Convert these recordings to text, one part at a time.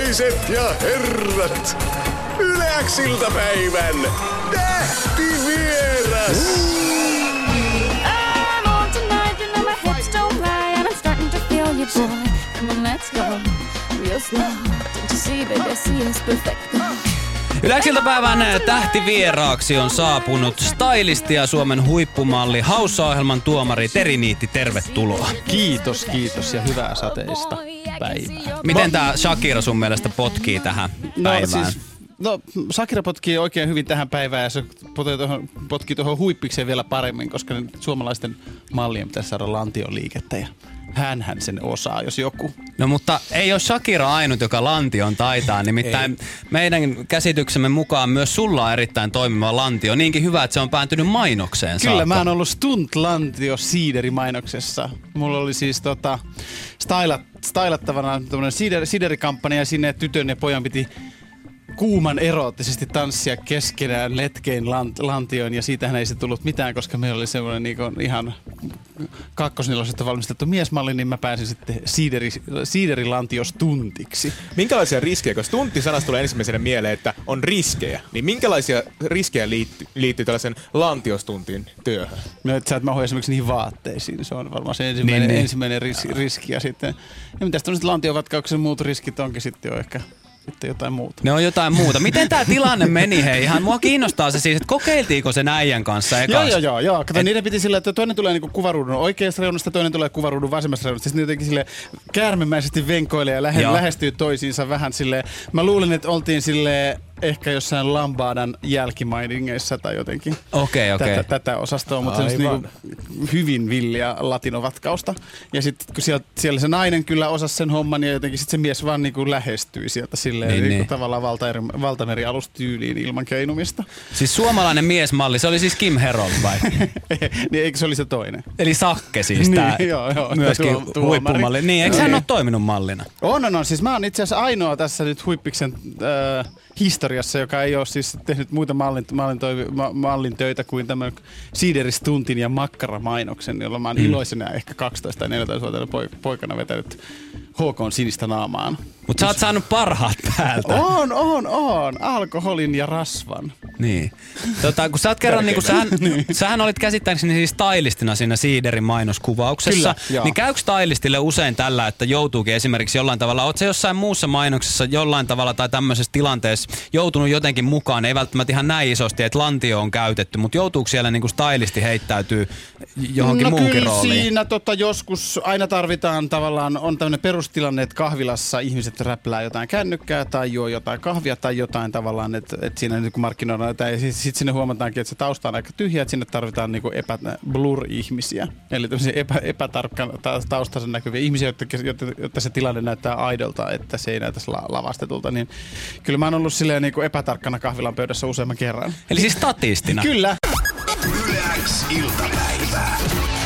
naiset ja herrat, Yle X-iltapäivän tähtivieras. I'm on tonight, you know my hips don't lie, and I'm starting to feel you, boy. Come on, let's go, real slow. Don't you see, baby, I see it's perfecto. Yle X-iltapäivän tähtivieraaksi on saapunut stylisti ja Suomen huippumalli, Haussa-ohjelman tuomari Teri Niitti, tervetuloa. Kiitos ja hyvää sateista päivää. Miten tää Shakira sun mielestä potkii tähän päivään? Shakira potkii oikein hyvin tähän päivään ja se potkii tuohon huippikseen vielä paremmin, koska suomalaisten mallien pitäisi saada lantioliikettä ja hänhän sen osaa, jos joku. No mutta ei ole Shakira ainut, joka lantion taitaa, nimittäin meidän käsityksemme mukaan myös sulla on erittäin toimiva lantio. Niinkin hyvä, että se on päätynyt mainokseen saakka. Kyllä, mä oon ollut Stunt-lantio siiderimainoksessa. Mulla oli siis stylattavana tämmönen siiderikampanja ja sinne tytön ja pojan piti kuuman eroottisesti tanssia keskenään letkein lantioon ja siitähän ei se tullut mitään, koska meillä oli semmoinen niinku ihan kakkosnelosesta valmistettu miesmalli, niin mä pääsin sitten siiderilantios-tuntiksi. Minkälaisia riskejä, kun stuntti-sanasta tulee ensimmäisenä mieleen, että on riskejä, niin minkälaisia riskejä liittyy tällaisen lantiostuntin työhön? No, että sä et mahu esimerkiksi niihin vaatteisiin, se on varmaan se ensimmäinen riski ja sitten, ja mitäs tämmöiset lantiovatkauksen muut riskit onkin sitten jo ehkä jotain muuta. Ne on jotain muuta. Miten tää tilanne meni, hei? Ihan mua kiinnostaa se siis, että kokeiltiinko sen äijän kanssa ekas? Joo. Kato, niiden piti silleen, että toinen tulee niinku kuvaruudun oikeasta reunasta, toinen tulee kuvaruudun vasemmasta reunasta. Sitten jotenkin silleen käärmemäisesti venkoilee ja lähestyy toisiinsa vähän silleen. Mä luulin, että oltiin silleen ehkä jossain Lambadan jälkimainingeissa tai jotenkin. Okei. Tätä osastoa, mutta se niinku hyvin villiä latinovatkausta. Ja sitten kun siellä se nainen kyllä osasi sen homman ja jotenkin sitten se mies vaan niinku lähestyi sieltä silleen niin. Tavallaan valtamerialustyyliin ilman keinumista. Siis suomalainen miesmalli, se oli siis Kim Herold vai? Niin eikö se oli se toinen? Eli Sakke siis tää niin, joo, myöskin huippumalli. Niin, eikö hän ole toiminut mallina? On. Siis mä oon itse asiassa ainoa tässä nyt Huippiksen historiassa, joka ei ole siis tehnyt muita mallin töitä kuin tämän siideristuntin ja makkaramainoksen, jolla mä oon iloisena ehkä 12- tai 14-vuotiaana poikana vetänyt HK:n sinistä naamaan. Mutta sä oot saanut parhaat päältä. On. Alkoholin ja rasvan. Niin. Kun sä oot kerran, sähän olit käsittääkseni siis stylistina siinä siiderin mainoskuvauksessa. Kyllä, niin käykö stylistille usein tällä, että joutuukin esimerkiksi jollain tavalla, oot sä jossain muussa mainoksessa jollain tavalla tai tämmöisessä tilanteessa joutunut jotenkin mukaan, ei välttämättä ihan näin isosti, että lantio on käytetty, mutta joutuuko siellä niinku stylisti heittäytyy johonkin muuhun rooliin? Siinä joskus aina tarvitaan tavallaan, on tämmöinen perustilanne, että kahvilassa ihmiset räplää jotain kännykkää tai juo jotain kahvia tai jotain tavallaan, että siinä nyt kun markkinoidaan jotain, ja sitten sinne huomataankin, että se tausta on aika tyhjä, että sinne tarvitaan niinku blur-ihmisiä. Eli tämmöisiä epätarkkaan taustansa näkyviä ihmisiä, jotta se tilanne näyttää aidolta, että se ei näytäisi lavastetulta. Niin kyllä mä oon ollut silleen niinku epätarkkana kahvilan pöydässä useamman kerran. Eli siis statistina? Kyllä. Yle X-iltapäivää.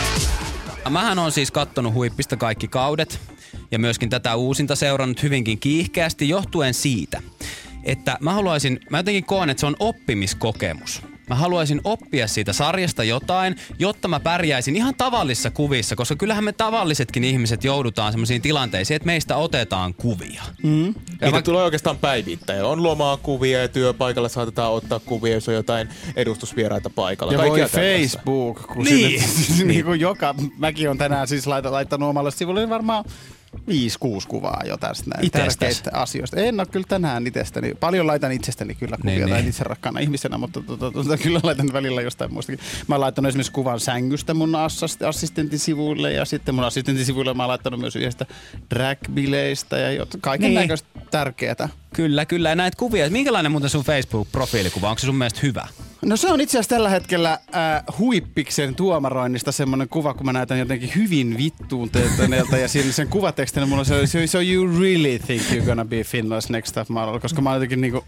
Mähän on siis kattonut Huippista kaikki kaudet ja myöskin tätä uusinta seurannut hyvinkin kiihkeästi johtuen siitä, että mä jotenkin koen, että se on oppimiskokemus. Mä haluaisin oppia siitä sarjasta jotain, jotta mä pärjäisin ihan tavallisissa kuvissa, koska kyllähän me tavallisetkin ihmiset joudutaan semmoisiin tilanteisiin, että meistä otetaan kuvia. Niitä tulee oikeastaan päivittäin. On lomaa kuvia ja työpaikalla saatetaan ottaa kuvia, jos on jotain edustusvieraita paikalla. Ja kaikkea voi Facebook, kun niin. niin mäkin on tänään siis laittanut omalle sivulle varmaan 5-6 kuvaa jo tästä näin tärkeistä asioista. En ole kyllä tänään itsestäni. Paljon laitan itsestäni kyllä kuvia tai itse rakkaana ihmisenä, mutta kyllä laitan välillä jostain muistakin. Mä oon laittanut esimerkiksi kuvan sängystä mun assistentin sivuille ja sitten mun assistentin sivuille mä oon laittanut myös yhdestä drag-bileistä ja kaiken näköistä tärkeätä. Kyllä. Ja näitä kuvia. Minkälainen muuten sun Facebook-profiilikuva? Onko se sun mielestä hyvä? No se on itse asiassa tällä hetkellä Huippiksen tuomaroinnista semmoinen kuva, kun mä näytän jotenkin hyvin vittuuntuneelta ja siinä sen kuvatekstinä mulla on so you really think you're gonna be Finland's next top model, koska mä oon jotenkin niinku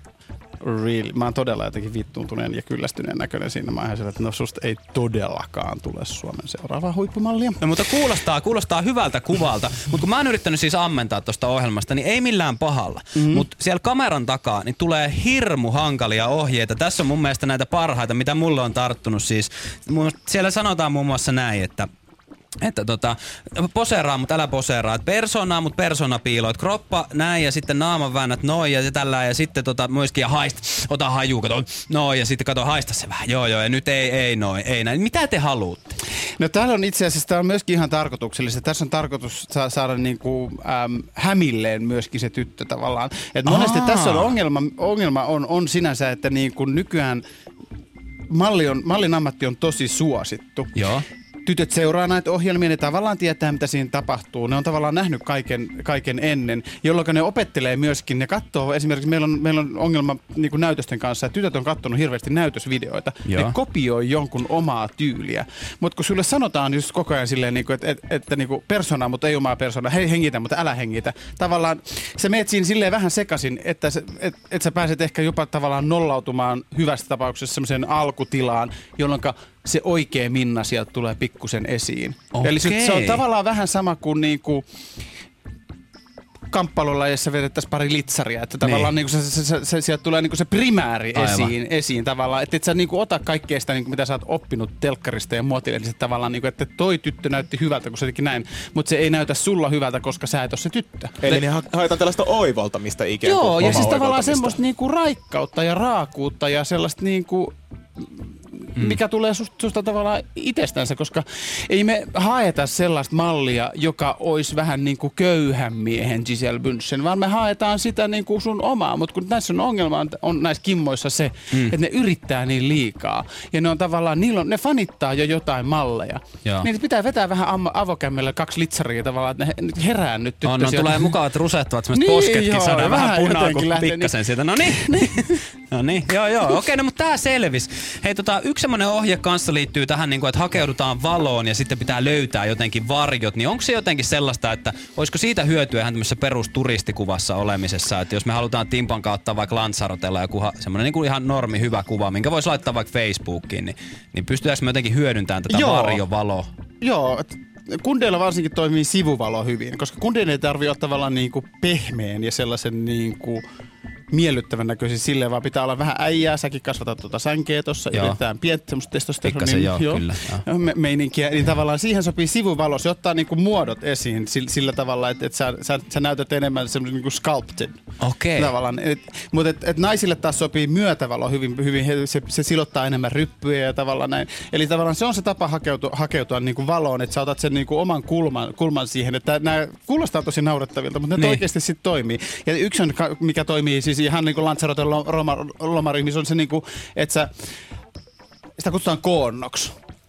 mä oon todella jotenkin vittuuntuneen ja kyllästyneen näköinen siinä. Mä oon että no susta ei todellakaan tule Suomen seuraavaa huippumallia. No mutta kuulostaa hyvältä kuvalta. Mutta kun mä oon yrittänyt siis ammentaa tosta ohjelmasta, niin ei millään pahalla. Mutta siellä kameran takaa niin tulee hirmu hankalia ohjeita. Tässä on mun mielestä näitä parhaita, mitä mulle on tarttunut siis. Siellä sanotaan muun muassa näin, että että poseeraa, mutta älä poseeraa. Persoonaa, mutta persona piiloit. Kroppa näin ja sitten naaman väännät noin ja tällä ja sitten myöskin ja haista. Ota haju, kato noin ja sitten kato haista se vähän. Joo ja nyt ei noin, ei näin. Mitä te haluatte? No täällä on itse asiassa, tää on myöskin ihan tarkoituksellista. Tässä on tarkoitus saada niinku hämilleen myöskin se tyttö tavallaan. Et monesti tässä on ongelma on sinänsä, että niinku nykyään mallin ammatti on tosi suosittu. Joo. Tytöt seuraa näitä ohjelmia, ne tavallaan tietää, mitä siinä tapahtuu. Ne on tavallaan nähnyt kaiken ennen, jolloin ne opettelee myöskin. Ne katsoo, esimerkiksi meillä on ongelma niin kuin näytösten kanssa, että tytöt on katsonut hirveästi näytösvideoita. Joo. Ne kopioi jonkun omaa tyyliä. Mutta kun sulle sanotaan just koko ajan silleen, että persona, mutta ei omaa persona, hei hengitä, mutta älä hengitä. Tavallaan sä meet siinä silleen vähän sekaisin, että sä pääset ehkä jopa tavallaan nollautumaan hyvässä tapauksessa semmoiseen alkutilaan, jolloin se oikea Minna sieltä tulee pikkusen esiin. Okei. Eli se on tavallaan vähän sama kuin niinku kamppailulla, jossa vedettäisiin pari litsaria. Että tavallaan niinku se sieltä tulee niinku se primääri esiin tavallaan. Että et sä niinku ota kaikkea sitä, niinku, mitä sä oot oppinut telkkarista ja muotilehdissä tavallaan, niinku, että toi tyttö näytti hyvältä, kun se teki näin. Mutta se ei näytä sulla hyvältä, koska sä et ole se tyttö. Eli ne haetaan tällaista oivaltamista ikään kuin. Joo, ja siis tavallaan semmoista niinku raikkautta ja raakuutta ja sellaista niinku mikä tulee susta tavallaan itsestänsä, koska ei me haeta sellaista mallia, joka olisi vähän niin kuin köyhän miehen Giselle Bündchen, vaan me haetaan sitä niin kuin sun omaa. Mutta kun näissä on ongelma, on näissä kimmoissa se, että ne yrittää niin liikaa. Ja ne on tavallaan, ne fanittaa jo jotain malleja. Joo. Niin pitää vetää vähän avokämmellä 2 litsaria tavallaan, että ne herää nyt tyttösiä. Tulee mukavat rusettavat semmoiset posketkin, saadaan vähän punaa, kun pikkasen sieltä. No niin, joo. Okei, no mutta tää selvisi. Hei, yksi semmoinen ohje kanssa liittyy tähän, niin kuin, että hakeudutaan valoon ja sitten pitää löytää jotenkin varjot. Niin onko se jotenkin sellaista, että olisiko siitä hyötyä ihan tämmöisessä perusturistikuvassa olemisessa? Että jos me halutaan Timpan kautta vaikka Lanzarotella joku semmoinen niin kuin ihan normi hyvä kuva, minkä voisi laittaa vaikka Facebookiin, niin pystytäänkö me jotenkin hyödyntämään tätä varjovaloa? Joo, kundeilla varsinkin toimii sivuvalo hyvin, koska kundeilla ei tarvitse olla tavallaan niin kuin pehmeän ja sellaisen niin kuin miellyttävän näköisiä silleen, vaan pitää olla vähän äijää. Säkin kasvatat sänkeä tuossa, yritetään pientä semmoista testosteronia meininkiä. Niin tavallaan siihen sopii sivuvalo. Se ottaa niinku muodot esiin sillä tavalla, että sä näytät enemmän semmoisen niinku sculpted. Okei. Tavallaan. Mutta naisille taas sopii myötävalo hyvin. Se silottaa enemmän ryppyjä ja tavallaan näin. Eli tavallaan se on se tapa hakeutua niinku valoon, että sä otat sen niinku oman kulman siihen. Että nämä kuulostaa tosi naurettavilta, mutta ne oikeasti sitten toimii. Ja yksi on, mikä toimii siis ihan niin kuin Lanzaroten lomaryhmissä on se niin kuin, että sitä kutsutaan koonnoksi.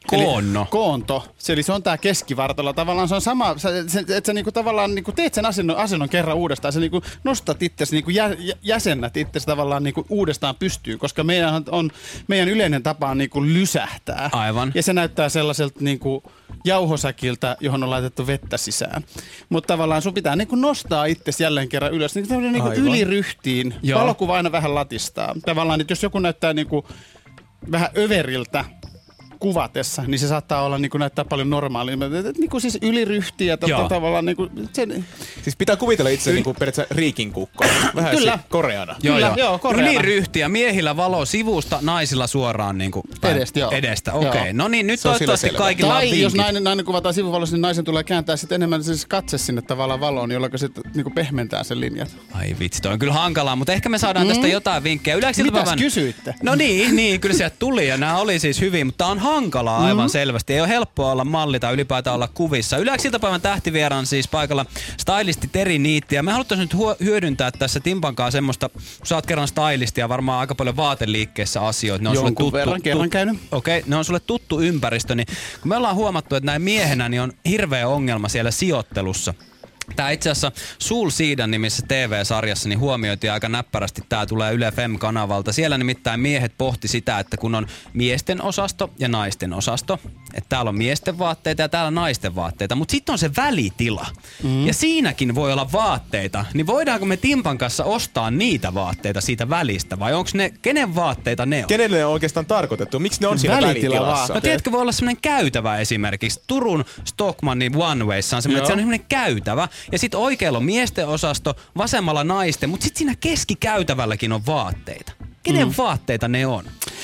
Koonto. Eli se on tää keskivartalo. Tavallaan se on sama, että sä niinku tavallaan niinku teet sen asennon kerran uudestaan. Sä niinku nostat itsesi, niinku jäsennät itsesi tavallaan niinku uudestaan pystyyn, koska meidän yleinen tapa on niinku lysähtää. Aivan. Ja se näyttää sellaiselta niinku jauhosäkiltä, johon on laitettu vettä sisään. Mutta tavallaan sun pitää niinku nostaa itsesi jälleen kerran ylös. Niinku yliryhtiin. Valokuva aina vähän latistaa. Tavallaan, että jos joku näyttää niinku vähän överiltä kuvatessa, niin se saattaa olla niin kuin näyttää paljon normaalimmin. Niin kuin siis yliryhtiä tavallaan niin kuin sen. Siis pitää kuvitella itse niin kuin periaatteessa riikinkukko. Vähän kyllä. Koreana. Joo, koreana. Yliryhtiä, miehillä valo sivusta, naisilla suoraan niin kuin edestä. Okei. No niin, nyt toivottavasti kaikilla on vinkit. Jos nainen kuvataan sivuvalossa, niin naisen tulee kääntää sitten enemmän siis katse sinne tavallaan valoon, jolloin se niin kuin pehmentää sen linjat. Ai vitsi, toi on kyllä hankalaa, mutta ehkä me saadaan tästä jotain vinkkejä. Mitäs kysyitte? No niin, kyllä sieltä tuli ja nämä oli siis hyvin, mutta on hankalaa aivan selvästi. Ei ole helppoa olla malli tai ylipäätään olla kuvissa. Yleensä iltapäivän tähtivieraan siis paikalla stylisti Teri Niitti. Ja me haluttaisiin nyt hyödyntää tässä Timpankaan semmoista, kun sä oot kerran stylisti ja varmaan aika paljon vaateliikkeessä asioita. Jonkun verran kerran käynyt. Okei, ne on sulle tuttu ympäristö. Niin kun me ollaan huomattu, että näin miehenä niin on hirveä ongelma siellä sijoittelussa. Tää itse asiassa Soul Siidan nimisessä TV-sarjassa niin huomioitiin aika näppärästi. Tää tulee Yle Fem-kanavalta. Siellä nimittäin miehet pohti sitä, että kun on miesten osasto ja naisten osasto, että täällä on miesten vaatteita ja täällä naisten vaatteita, mutta sitten on se välitila. Ja siinäkin voi olla vaatteita. Niin voidaanko me Timpan kanssa ostaa niitä vaatteita siitä välistä vai onko ne, kenen vaatteita ne on? Kenelle ne on oikeastaan tarkoitettu? Miksi ne on siinä välitilassa? No tiedätkö, voi olla semmoinen käytävä esimerkiksi. Turun Stockmannin One Wayssa on semmoinen, että se on semmoinen käytävä. Ja sitten oikealla on miesten osasto, vasemmalla naisten, mutta sitten siinä keskikäytävälläkin on vaatteita. Kenen vaatteita ne on?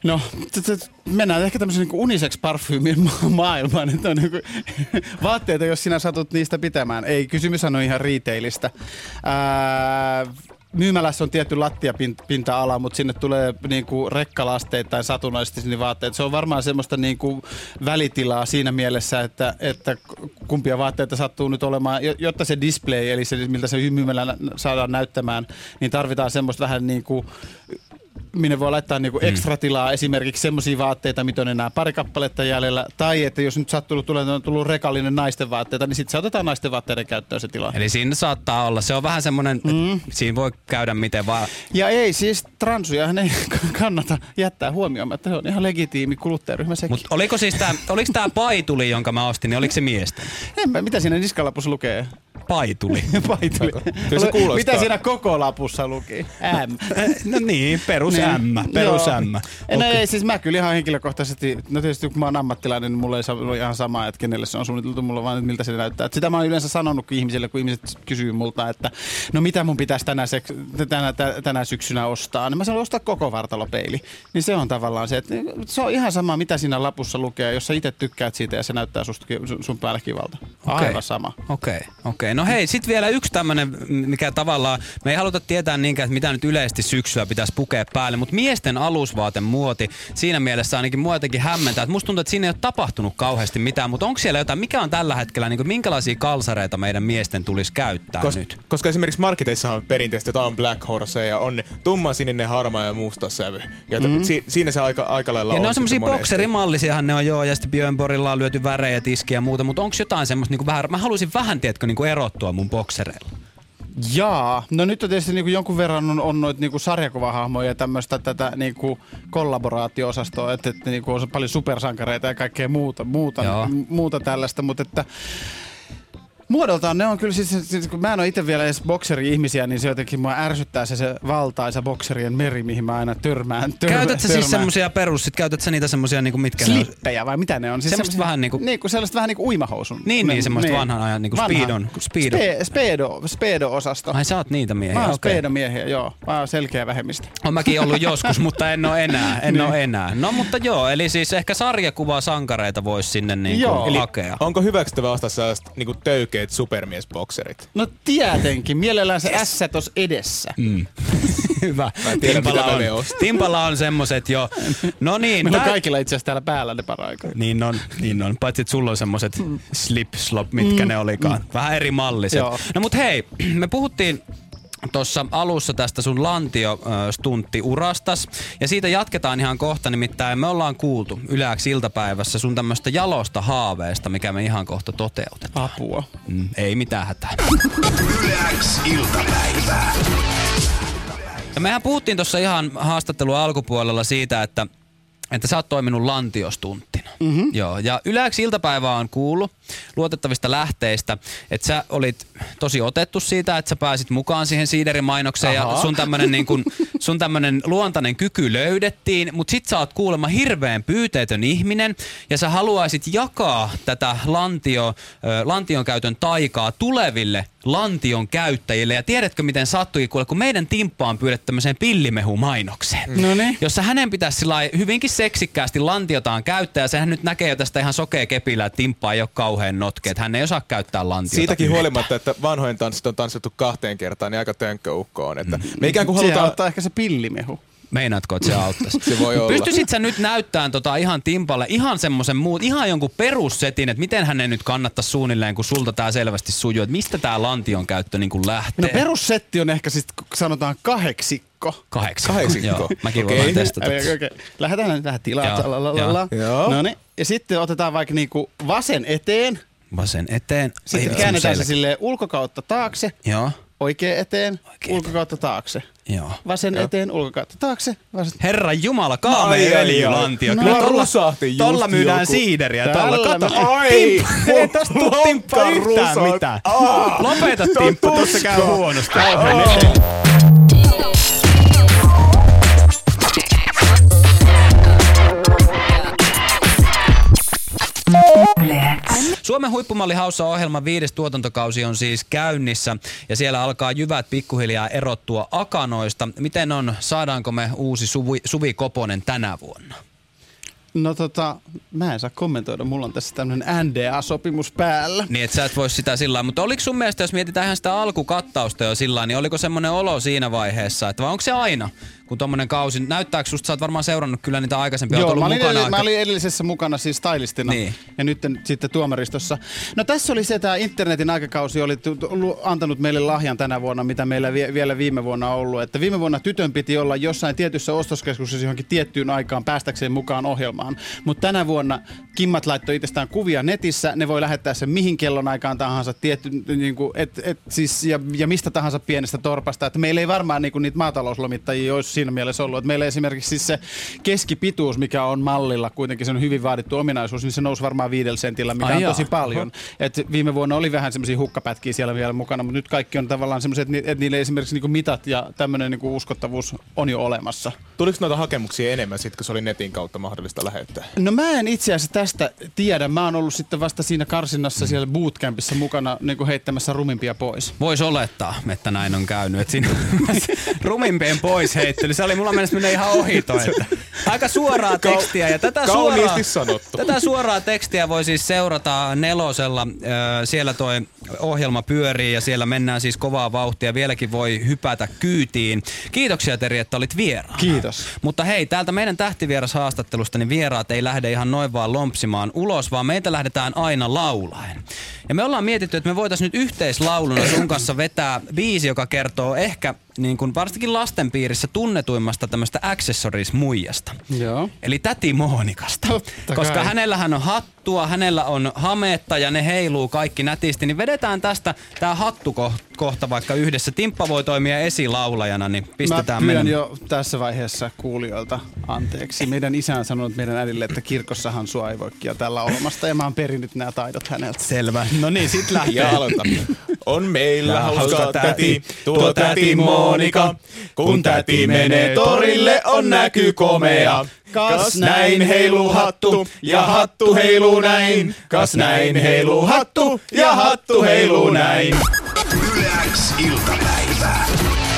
No, mennään ehkä tämmöisen niin unisex-parfyymin maailmaan. Että on niin vaatteita, jos sinä satut niistä pitämään. Ei, kysymys on ihan retailista. Myymälässä on tietty lattiapinta-ala, mutta sinne tulee niinku rekkalasteittain satunnaisesti sinne vaatteet. Se on varmaan semmoista niinku välitilaa siinä mielessä, että kumpia vaatteita sattuu nyt olemaan. Jotta se display, eli se, miltä se myymälä saadaan näyttämään, niin tarvitaan semmoista vähän niinku, minne voi laittaa niinku ekstra tilaa, esimerkiksi semmoisia vaatteita, mitä on enää pari kappaletta jäljellä. Tai että jos nyt on tullut rekallinen naisten vaatteita, niin sitten se otetaan naisten vaatteiden käyttöön se tila. Eli siinä saattaa olla. Se on vähän semmoinen, siinä voi käydä miten vaan. Ja ei siis transujahan ei kannata jättää huomioon, että se on ihan legitiimi kuluttajaryhmä sekin. Mutta oliko tää paituli, jonka mä ostin, niin oliko se miesten? Mitä siinä niskalapussa lukee? Paituli. Paituli. Mitä siinä koko lapussa luki? M. No niin, perus M. Perus M. No ei, siis mä kyllä ihan henkilökohtaisesti, no tietysti kun mä oon ammattilainen, niin mulla ei ole ihan sama, että kenelle se on suunniteltu, mulla vaan, että miltä se näyttää. Et sitä mä oon yleensä sanonutkin ihmisille, kun ihmiset kysyy multa, että no mitä mun pitäisi tänä syksynä ostaa. Niin mä sanon, ostaa koko vartalopeili. Niin se on tavallaan se, että se on ihan sama, mitä siinä lapussa lukee, jos sä itse tykkäät siitä ja se näyttää sun päällä kivalta. Aivan sama. Okei. No hei, sit vielä yksi tämmönen, mikä tavallaan, me ei haluta tietää niinkään, että mitä nyt yleisesti syksyllä pitäisi pukea päälle, mutta miesten alusvaatemuoti siinä mielessä ainakin mua jotenkin hämmentää, että musta tuntuu, että siinä ei ole tapahtunut kauheasti mitään, mutta onko siellä jotain, mikä on tällä hetkellä, niin kuin, minkälaisia kalsareita meidän miesten tulisi käyttää nyt? Koska esimerkiksi marketeissa on perinteisesti jotain Black Horse ja on tumma sininen, harmaa ja musta sävy. Ja siinä se aika lailla on. Ja ne on semmosia bokserimallisiahan ne on joo, ja sitten Björn Borilla on lyöty värejä, tiskiä ja muuta, mutta onko jotain semmoista, niin vähän, mä haluaisin vähän, tiedätkö, niin erottua mun boksereilla. Jaa, no nyt on tietysti niinku jonkun verran on noita niinku sarjakuvahahmoja ja tämmöistä tätä niinku kollaboraatio-osastoa, että niinku on paljon supersankareita ja kaikkea muuta tällaista, mutta että muodoltaan ne on kyllä siis kun mä en ole itse vielä edes bokseri-ihmisiä, niin se jotenkin mua ärsyttää se valtaisa bokserien meri, mihin mä aina törmään. Käytätkö siis semmosia käytätkö niitä semmosia niinku mitkä slippejä vai mitä ne on? Siis semmoista vähän niinku sellaista vähän niinku uimahousun. Niin semmoista vanhan ajan niinku Speedo-osasto. Ai sä oot niitä miehiä. Mä oon Speedo-miehiä, joo. Mä oon selkeä vähemmistö. Oon mäkin ollut joskus, mutta en oo enää. No mutta joo, eli siis ehkä sarjakuvaa sankareita vois sinne niinku hakea. Onko hyväksyttävä ostaa sellaiset niinku töykeet supermiesbokserit? No tietenkin. Mielellään se S tos edessä. Hyvä. Timpalla on semmoset jo. No niin. Meillä on kaikilla itse asiassa täällä päällä ne paraikaa. Niin on. Paitsi että sulla on semmoset slip-slop, mitkä ne olikaan. Vähän eri malliset. Joo. No mut hei, me puhuttiin tuossa alussa tästä sun lantio-stuntti-urastas. Ja siitä jatketaan ihan kohta, nimittäin me ollaan kuultu Yle X iltapäivässä sun tämmöstä jalosta haaveesta, mikä me ihan kohta toteutetaan. Apua. Ei mitään hätää. Yle X iltapäivää. Ja mehän puhuttiin tuossa ihan haastattelun alkupuolella siitä, että sä oot toiminut lantiostunttina. Joo, ja Yle X iltapäivää on kuullut luotettavista lähteistä, että sä olit tosi otettu siitä, että sä pääsit mukaan siihen siiderimainokseen ja sun tämmönen luontainen kyky löydettiin, mutta sit sä oot kuulemma hirveän pyyteetön ihminen ja sä haluaisit jakaa tätä lantion käytön taikaa tuleville lantion käyttäjille. Ja tiedätkö miten sattuikin kuule, kun meidän Timppa on pyydetty tämmöiseen pillimehumainokseen. Noniin. Jossa hänen pitäisi sillai hyvinkin seksikkäästi lantiotaan käyttää. Ja sehän nyt näkee jo tästä ihan sokea kepillä, että Timppa ei ole kauhean notke. Että hän ei osaa käyttää lantiota. Siitäkin huolimatta, että vanhojen tanssit on tanssittu 2 kertaan, niin aika tönkköukko on. Että me ikään kuin halutaan ottaa ehkä se pillimehu. Meinaatko, että se auttaisi? Se voi olla. Pystyisit sä nyt näyttämään ihan Timpalle ihan semmoisen ihan jonkun perussetin, että miten hänen nyt kannattaisi suunnilleen, kun sulta tää selvästi sujuu, että mistä tää lantion käyttö niin kuin lähtee? No perussetti on ehkä siis sanotaan 8. 8. Joo, mäkin voin testata. Okay. Lähdetään nyt tähän tilaan. Noniin. Ja sitten otetaan vaikka niinku vasen eteen. Vasen eteen. Sitten käännetään se silleen ulkokautta taakse. Joo. Oikein eteen, ulkokautta taakse. Joo. Vasen eteen, ulkokautta taakse. Herran jumala, kaamea öljylantio. Kyllä tolla myydään siideriä. Kato. Ai! Ei tosta tuu Timppa yhtään mitään. Lopeta Timppa, tossa käy huonosti. Suomen huippumalli Haussa-ohjelman 5. tuotantokausi on siis käynnissä ja siellä alkaa jyvät pikkuhiljaa erottua akanoista. Miten on, saadaanko me uusi Suvi Koponen tänä vuonna? No mä en saa kommentoida, mulla on tässä tämmönen NDA-sopimus päällä. Niin, että sä et voi sitä sillä lailla. Mutta oliko sun mielestä, jos mietitään ihan sitä alkukattausta jo sillä lailla, niin oliko semmoinen olo siinä vaiheessa, että vai onko se aina, kun tommonen kausi, näyttääkö susta, sä oot varmaan seurannut kyllä niitä aikaisempia, Joo, mukana mä olin edellisessä mukana siis stylistina niin. Ja nyt sitten tuomaristossa. No tässä oli se, että internetin aikakausi oli antanut meille lahjan tänä vuonna, mitä meillä vielä viime vuonna on ollut. Että viime vuonna tytön piti olla jossain tietyssä ostoskeskuksessa johonkin tiettyyn aikaan päästäkseen mukaan ohjelmaan. Mutta tänä vuonna Kimmat laittoi itsestään kuvia netissä, ne voi lähettää sen mihin kellon aikaan tahansa, siis, ja mistä tahansa pienestä torpasta. Että meillä ei varmaan niitä maatalouslomittajia olisi siinä mielessä ollut. Että meillä esimerkiksi siis se keskipituus, mikä on mallilla, kuitenkin se on hyvin vaadittu ominaisuus, niin se nousi varmaan 5 sentillä, mikä on tosi paljon. Et viime vuonna oli vähän semmoisia hukkapätkiä siellä vielä mukana, mutta nyt kaikki on tavallaan semmoiset, että niille esimerkiksi niinku mitat ja tämmöinen niinku uskottavuus on jo olemassa. Tuliko noita hakemuksia enemmän sitten, kun se oli netin kautta mahdollista lähettää? No mä en itse asiassa tästä tiedä. Mä oon ollut sitten vasta siinä karsinnassa siellä bootcampissa mukana niinku heittämässä rumimpia pois. Vois olettaa, että näin on käynyt. Että siinä rumimpien pois heittely. Se oli mulla mielestä menee ihan ohi toi. Aika suoraa tekstiä. Ja tätä suoraa tekstiä voi siis seurata Nelosella. Siellä toi ohjelma pyörii ja siellä mennään siis kovaa vauhtia. Vieläkin voi hypätä kyytiin. Kiitoksia Teri, että olit vieraana. Kiitos. Mutta hei, täältä meidän tähtivierashaastattelusta niin vieraat ei lähde ihan noin vaan lompsimaan ulos, vaan meitä lähdetään aina laulaen. Ja me ollaan mietitty, että me voitaisiin nyt yhteislauluna sun kanssa vetää biisi, joka kertoo ehkä niin kuin varsinkin lasten piirissä tunnetuimmasta tämmöistä accessories-muijasta. Joo. Eli täti Moonikasta. Totta koska kai. hänellähän on hattua, hänellä on hametta ja ne heiluu kaikki nätisti, niin vedetään tästä tää hattukohta vaikka yhdessä. Timppa voi toimia esilaulajana, niin pistetään Mä pyydän jo tässä vaiheessa kuulijoilta anteeksi. Meidän isä on sanonut meidän äidille, että kirkossahan sua ei voi kieltää olemasta ja mä oon perinnyt nämä taidot häneltä. Selvä. No niin, sit lähtee. Ja aloita. On meillä hauska täti, tuo täti Moonika. Kun täti menee torille, on näky komea. Kas näin heiluu hattu, ja hattu heiluu näin. Kas näin heiluu hattu, ja hattu heiluu näin. Yle X iltapäivä.